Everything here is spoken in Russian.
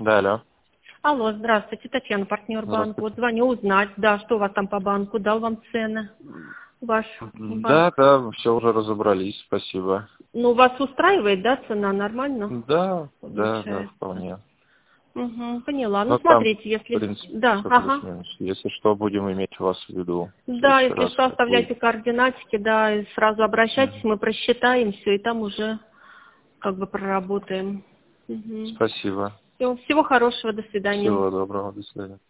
Да, алло. Алло, здравствуйте, Татьяна, партнер банка. Здравствуйте. Вот звоню узнать, да, что у вас там по банку, дал вам цены ваш банк. Да, все уже разобрались, спасибо. Ну, вас устраивает, да, цена нормально Да, получается? вполне. Угу, поняла. Ну, Но там, смотрите, в если... принципе, Да, все ага. плюс-минус. Если что, будем иметь вас в виду в Да, следующий если раз, что, как будет. оставляйте координатики, да, и сразу обращайтесь, Мгм. мы просчитаем все, и там уже как бы проработаем. Угу. Спасибо. Всего хорошего, до свидания. Всего доброго, до свидания.